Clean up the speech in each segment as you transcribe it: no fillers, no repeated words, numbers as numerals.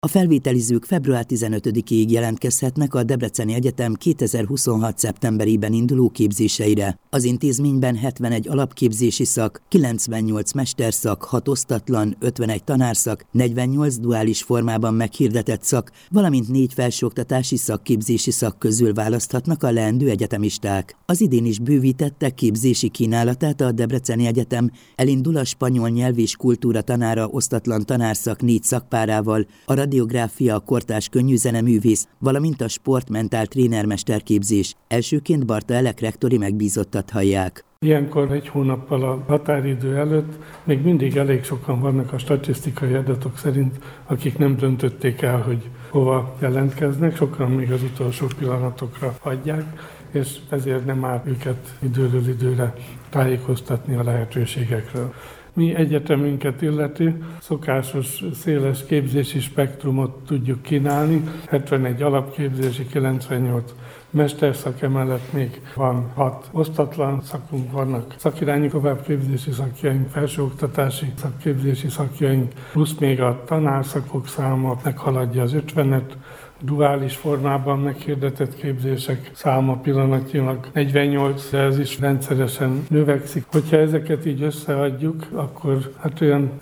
A felvételizők február 15-ig jelentkezhetnek a Debreceni Egyetem 2026. szeptemberében induló képzéseire. Az intézményben 71 alapképzési szak, 98 mesterszak, 6 osztatlan, 51 tanárszak, 48 duális formában meghirdetett szak, valamint 4 felsőoktatási szakképzési szak közül választhatnak a leendő egyetemisták. Az idén is bővítette képzési kínálatát a Debreceni Egyetem, elindul a spanyol nyelv és kultúra tanára osztatlan tanárszak 4 szakpárával, a radiográfia, a kortárs könnyűzeneművész, valamint a sportmentál trénermesterképzés. Elsőként Barta Elek rektori megbízottat hallják. Ilyenkor egy hónappal a határidő előtt még mindig elég sokan vannak a statisztikai adatok szerint, akik nem döntötték el, hogy hova jelentkeznek, sokan még az utolsó pillanatokra hagyják, és ezért nem áll őket időről időre tájékoztatni a lehetőségekről. Mi egyetemünket illeti szokásos, széles képzési spektrumot tudjuk kínálni, 71 alapképzési, 98 mesterszak, emellett még van 6 osztatlan szakunk, vannak szakirányú továbbképzési szakjaink, felsőoktatási szakképzési szakjaink, plusz még a tanárszakok száma meghaladja az 50-et, duális formában meghirdetett képzések száma pillanatnyilag 48, de ez is rendszeresen növekszik. Hogyha ezeket így összeadjuk, akkor olyan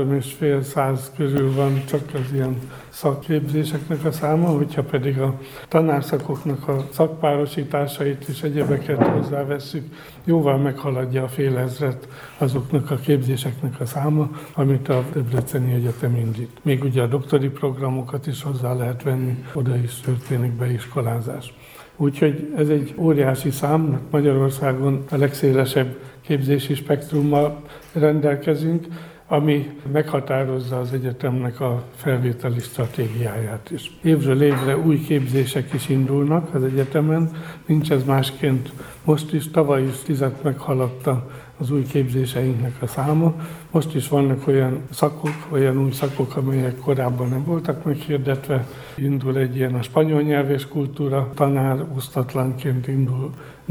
3,5 körül van csak az ilyen szakképzéseknek a száma, hogyha pedig a tanárszakoknak a szakpárosításait és egyebeket hozzávesszük, jóval meghaladja a fél ezret azoknak a képzéseknek a száma, amit a Debreceni Egyetem indít. Még ugye a doktori programokat is hozzá lehet venni, oda is történik beiskolázás. Úgyhogy ez egy óriási szám, Magyarországon a legszélesebb képzési spektrummal rendelkezünk, ami meghatározza az egyetemnek a felvételi stratégiáját is. Évről évre új képzések is indulnak az egyetemen, nincs ez másként. Most is, tavaly is 10-et meghaladta az új képzéseinknek a száma. Most is vannak olyan új szakok, amelyek korábban nem voltak meghirdetve. Indul egy ilyen a spanyol nyelv és kultúra tanár, osztatlanként indul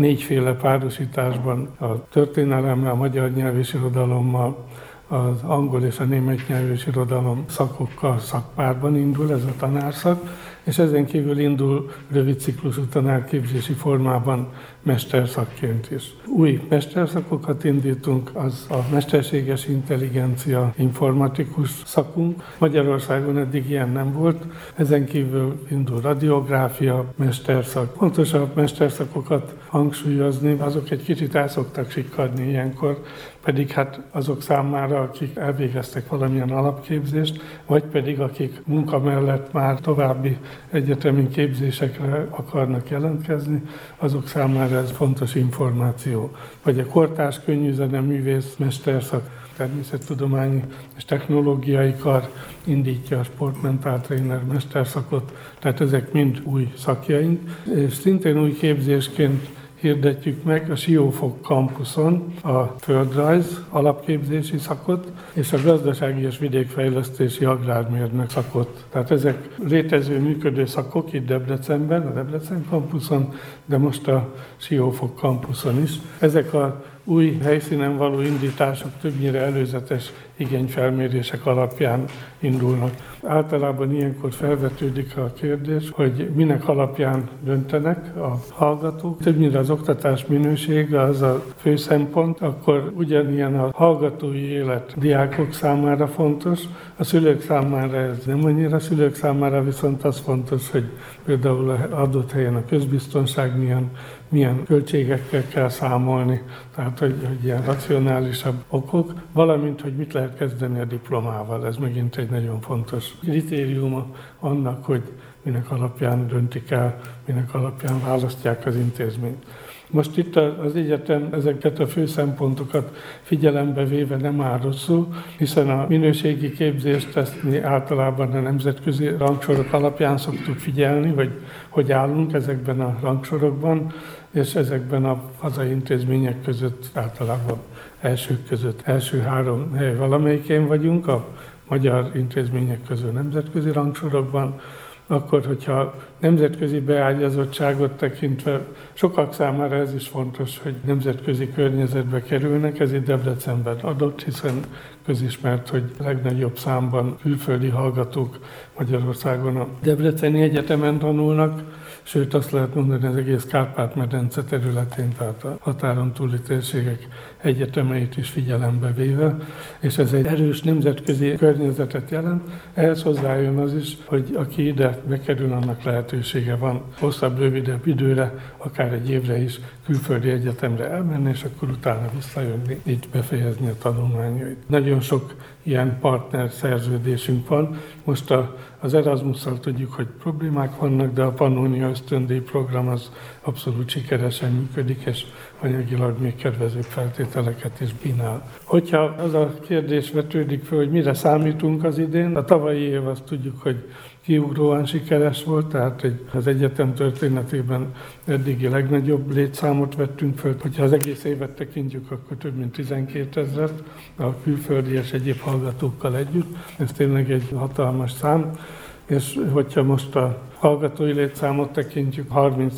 4 párosításban a történelemmel, a magyar nyelv és irodalommal, az angol és a német nyelv és irodalom szakokkal szakpárban indul ez a tanárszak, és ezen kívül indul rövid ciklusú tanárképzési formában mesterszakként is. Új mesterszakokat indítunk, az a mesterséges intelligencia informatikus szakunk. Magyarországon eddig ilyen nem volt, ezen kívül indul radiográfia mesterszak. Fontos a mesterszakokat hangsúlyozni, azok egy kicsit el szoktak sikkadni ilyenkor, pedig azok számára, akik elvégeztek valamilyen alapképzést, vagy pedig akik munka mellett már további egyetemi képzésekre akarnak jelentkezni, azok számára ez fontos információ. Vagy a kortárs könnyűzeneművész mesterszak, természettudományi és technológiai kar indítja a sportmentál tréner mesterszakot, tehát ezek mind új szakjaink, és szintén új képzésként hirdetjük meg a Siófok kampuszon a földrajz alapképzési szakot és a gazdasági és vidékfejlesztési agrármérnök szakot. Tehát ezek létező, működő szakok itt Debrecenben, a Debrecen kampuszon, de most a Siófok kampuszon is. Ezek a új helyszínen való indítások többnyire előzetes igényfelmérések alapján indulnak. Általában ilyenkor felvetődik a kérdés, hogy minek alapján döntenek a hallgatók. Többnyire az oktatás minősége az a fő szempont, akkor ugyanilyen a hallgatói élet diákok számára fontos, a szülők számára ez nem annyira, a szülők számára viszont az fontos, hogy például adott helyen a közbiztonság milyen költségekkel kell számolni, tehát hogy ilyen racionálisabb okok, valamint, hogy mit lehet kezdeni a diplomával. Ez megint egy nagyon fontos kritériuma annak, hogy minek alapján döntik el, minek alapján választják az intézményt. Most itt az egyetem ezeket a fő szempontokat figyelembe véve nem áll rosszul, hiszen a minőségi képzést ezt mi általában a nemzetközi rangsorok alapján szoktuk figyelni, vagy hogy állunk ezekben a rangsorokban, és ezekben a hazai intézmények között általában elsők között első 3 hely valamelyikén vagyunk, a magyar intézmények közül nemzetközi rangsorokban, akkor, hogyha nemzetközi beágyazottságot tekintve, sokak számára ez is fontos, hogy nemzetközi környezetbe kerülnek, ez itt Debrecenben adott, hiszen közismert, hogy legnagyobb számban külföldi hallgatók Magyarországon a Debreceni Egyetemen tanulnak, sőt azt lehet mondani az egész Kárpát-medence területén, tehát a határon túli térségek egyetemeit is figyelembe véve, és ez egy erős nemzetközi környezetet jelent. Ehhez hozzájön az is, hogy aki ide bekerül, annak lehetősége van hosszabb, rövidebb időre, akár egy évre is külföldi egyetemre elmenni, és akkor utána visszajönni, így befejezni a tanulmányait. Nagyon sok ilyen partner szerződésünk van. Most az Erasmusszal tudjuk, hogy problémák vannak, de a Pannonia ösztöndíj program az abszolút sikeresen működik, és anyagilag még kedvezőbb feltételeket is kínál. Hogyha az a kérdés vetődik fel, hogy mire számítunk az idén, a tavalyi év azt tudjuk, hogy kiugróan sikeres volt, tehát az egyetem történetében eddigi legnagyobb létszámot vettünk föl. Hogyha az egész évet tekintjük, akkor több mint 12 000 a külföldi és egyéb hallgatókkal együtt. Ez tényleg egy hatalmas szám, és hogyha most a hallgatói létszámot tekintjük,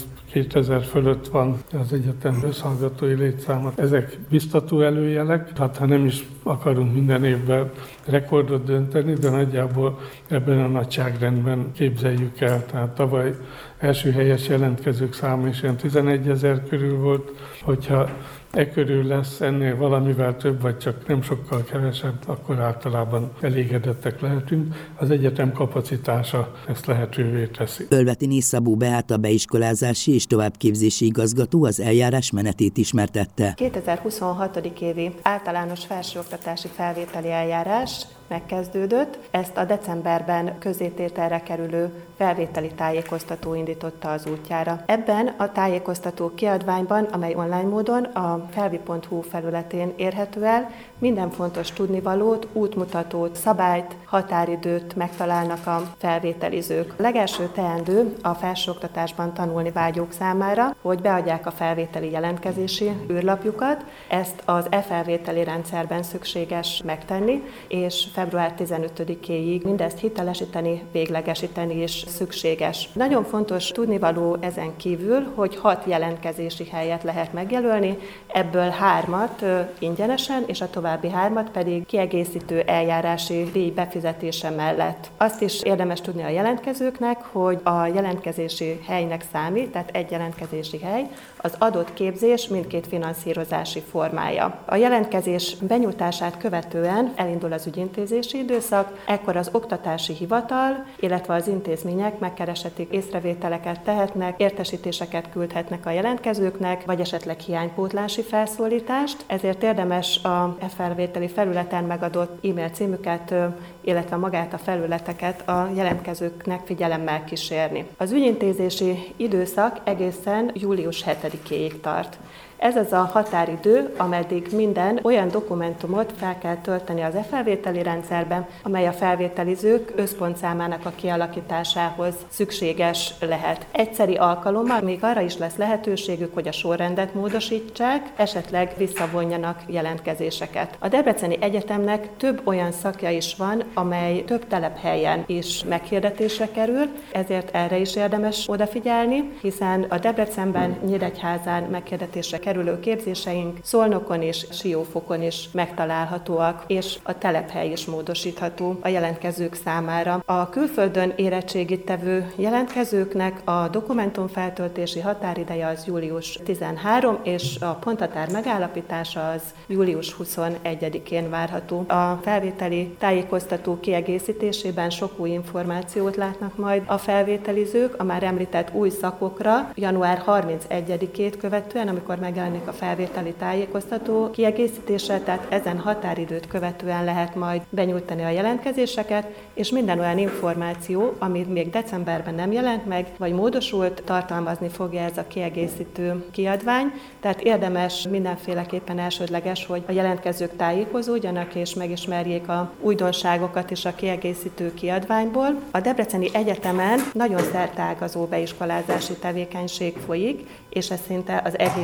32 000 fölött van az egyetem összhallgatói létszámot. Ezek biztató előjelek, tehát ha nem is akarunk minden évben rekordot dönteni, de nagyjából ebben a nagyságrendben képzeljük el. Tehát tavaly első helyes jelentkezők száma is ilyen 11 000 körül volt, hogyha körül lesz, ennél valamivel több, vagy csak nem sokkal kevesebb, akkor általában elégedettek lehetünk. Az egyetem kapacitása ezt lehetővé teszi. Ölvetényi Szabó Beáta beiskolázási és továbbképzési igazgató az eljárás menetét ismertette. 2026. évi általános felsőoktatási felvételi eljárás megkezdődött. Ezt a decemberben közzétételre kerülő felvételi tájékoztató indította az útjára. Ebben a tájékoztató kiadványban, amely online módon a felvi.hu felületén érhető el, minden fontos tudnivalót, útmutatót, szabályt, határidőt megtalálnak a felvételizők. A legelső teendő a felsőoktatásban tanulni vágyók számára, hogy beadják a felvételi jelentkezési űrlapjukat. Ezt az e-felvételi rendszerben szükséges megtenni, és február 15-éig mindezt hitelesíteni, véglegesíteni is szükséges. Nagyon fontos tudnivaló ezen kívül, hogy 6 jelentkezési helyet lehet megjelölni, ebből 3-at ingyenesen, és a további 3-at pedig kiegészítő eljárási díj befizetése mellett. Azt is érdemes tudni a jelentkezőknek, hogy a jelentkezési helynek számít, tehát egy jelentkezési hely, az adott képzés mindkét finanszírozási formája. A jelentkezés benyújtását követően elindul az ügyintézési időszak, ekkor az oktatási hivatal, illetve az intézmények megkereshetik, észrevételeket tehetnek, értesítéseket küldhetnek a jelentkezőknek, vagy esetleg hiánypótlási felszólítást, ezért érdemes a felvételi felületen megadott e-mail címüket, illetve magát a felületeket a jelentkezőknek figyelemmel kísérni. Az ügyintézési időszak egészen július 7-éig tart. Ez az a határidő, ameddig minden olyan dokumentumot fel kell tölteni az e-felvételi rendszerben, amely a felvételizők összpontszámának a kialakításához szükséges lehet. Egyszeri alkalommal még arra is lesz lehetőségük, hogy a sorrendet módosítsák, esetleg visszavonjanak jelentkezéseket. A Debreceni Egyetemnek több olyan szakja is van, amely több telephelyen is meghirdetésre kerül, ezért erre is érdemes odafigyelni, hiszen a Debrecenben, Nyíregyházán meghirdetésre kerülő képzéseink Szolnokon és Siófokon is megtalálhatóak, és a telephely is módosítható a jelentkezők számára. A külföldön érettségit tevő jelentkezőknek a dokumentumfeltöltési határideje az július 13, és a ponthatár megállapítása az július 21-én várható. A felvételi tájékoztató kiegészítésében sok új információt látnak majd a felvételizők a már említett új szakokra január 31-ét követően, amikor megjelenik a felvételi tájékoztató kiegészítése, tehát ezen határidőt követően lehet majd benyújtani a jelentkezéseket, és minden olyan információ, ami még decemberben nem jelent meg, vagy módosult, tartalmazni fogja ez a kiegészítő kiadvány, tehát érdemes mindenféleképpen elsődleges, hogy a jelentkezők tájékozódjanak és megismerjék a újdonságokat is a kiegészítő kiadványból. A Debreceni Egyetemen nagyon szerteágazó beiskolázási tevékenység folyik, és ez szinte az egész évet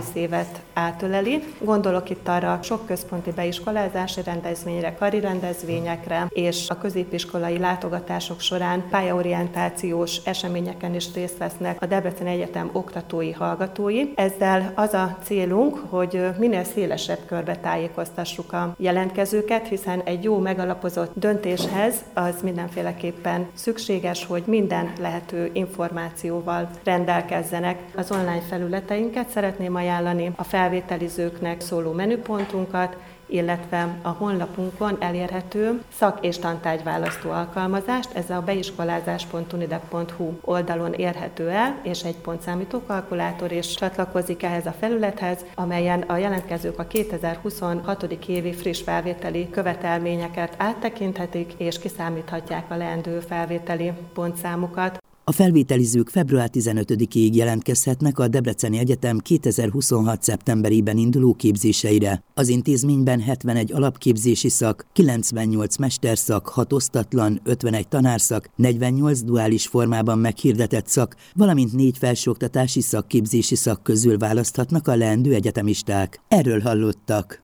területet átöleli. Gondolok itt arra sok központi beiskolázási rendezvényre, kari rendezvényekre, és a középiskolai látogatások során pályaorientációs eseményeken is részt vesznek a Debreceni Egyetem oktatói, hallgatói. Ezzel az a célunk, hogy minél szélesebb körbe tájékoztassuk a jelentkezőket, hiszen egy jó megalapozott döntéshez az mindenféleképpen szükséges, hogy minden lehető információval rendelkezzenek. Az online felületeinket szeretném ajánlani, a felvételizőknek szóló menüpontunkat, illetve a honlapunkon elérhető szak- és tantárgyválasztó alkalmazást, ez a beiskolázás.unidep.hu oldalon érhető el, és egy pontszámítókalkulátor is csatlakozik ehhez a felülethez, amelyen a jelentkezők a 2026. évi friss felvételi követelményeket áttekinthetik, és kiszámíthatják a leendő felvételi pontszámukat. A felvételizők február 15-ig jelentkezhetnek a Debreceni Egyetem 2026. szeptemberében induló képzéseire. Az intézményben 71 alapképzési szak, 98 mesterszak, 6 osztatlan, 51 tanárszak, 48 duális formában meghirdetett szak, valamint 4 felsőoktatási szakképzési szak közül választhatnak a leendő egyetemisták. Erről hallottak.